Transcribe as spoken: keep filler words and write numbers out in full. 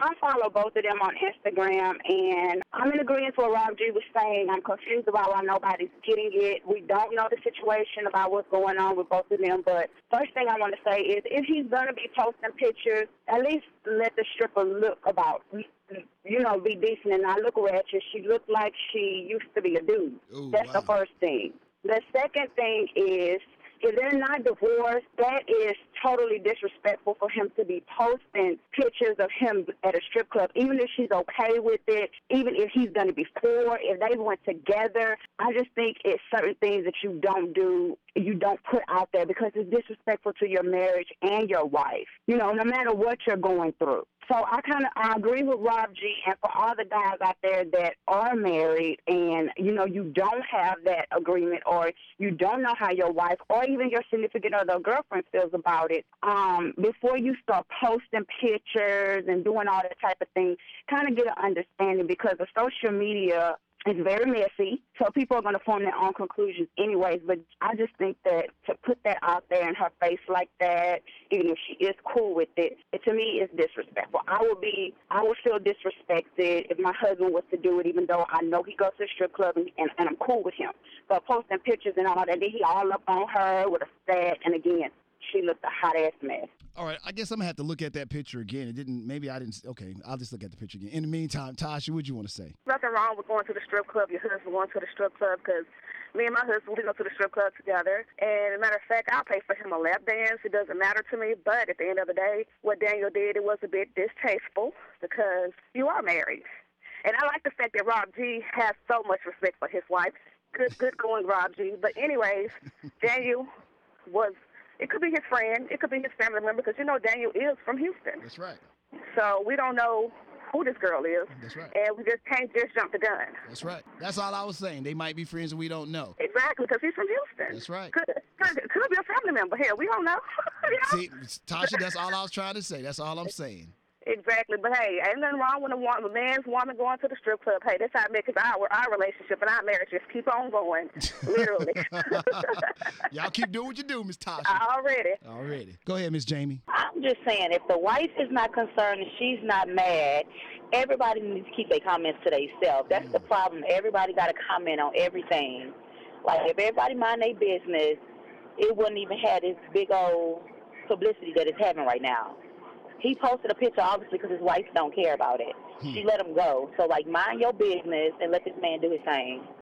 I follow both of them on Instagram, and I'm in agreement with what Rob G was saying. I'm confused about why nobody's getting it. We don't know the situation about what's going on with both of them, but first thing I want to say is if he's going to be posting pictures, at least let the stripper look about, you know, be decent and not look ratchet. She looked like she used to be a dude. Ooh, That's wow. the first thing. The second thing is, if they're not divorced, that is totally disrespectful for him to be posting pictures of him at a strip club, even if she's okay with it, even if he's going to be for, if they went together. I just think it's certain things that you don't do, you don't put out there because it's disrespectful to your marriage and your wife, you know, no matter what you're going through. So I kind of I agree with Rob G, and for all the guys out there that are married and, you know, you don't have that agreement or you don't know how your wife or even your significant other or girlfriend feels about it, um, before you start posting pictures and doing all that type of thing, kind of get an understanding because of social media. It's very messy, so people are going to form their own conclusions anyways, but I just think that to put that out there in her face like that, even if she is cool with it, it to me is disrespectful. I would be, I would feel disrespected if my husband was to do it, even though I know he goes to the strip club and, and, and I'm cool with him. But posting pictures and all that, then he all up on her with a stack, and again, she looked a hot-ass mess. All right, I guess I'm going to have to look at that picture again. It didn't, maybe I didn't, okay, I'll just look at the picture again. In the meantime, Tasha, what do you want to say? Nothing wrong with going to the strip club, your husband going to the strip club, because me and my husband, we go to the strip club together. And as a matter of fact, I'll pay for him a lap dance. It doesn't matter to me. But at the end of the day, what Daniel did, it was a bit distasteful because you are married. And I like the fact that Rob G has so much respect for his wife. Good, good going, Rob G. But anyways, Daniel was... It could be his friend. It could be his family member because, you know, Daniel is from Houston. That's right. So we don't know who this girl is. That's right. And we just can't just jump the gun. That's right. That's all I was saying. They might be friends and we don't know. Exactly, because he's from Houston. That's right. Could, could, could be a family member. Hell, we don't know. You know? See, Tasha, that's all I was trying to say. That's all I'm saying. Exactly, but hey, ain't nothing wrong with a, woman, a man's woman going to the strip club. Hey, that's how it makes our, our relationship and our marriage just keep on going, literally. Y'all keep doing what you do, Miss Tasha. Already. Already. Go ahead, Miss Jamie. I'm just saying, if the wife is not concerned and she's not mad, everybody needs to keep their comments to themselves. That's mm. the problem. Everybody got to comment on everything. Like, if everybody mind their business, it wouldn't even have this big old publicity that it's having right now. He posted a picture, obviously, because his wife don't care about it. Hmm. She let him go. So, like, mind your business and let this man do his thing.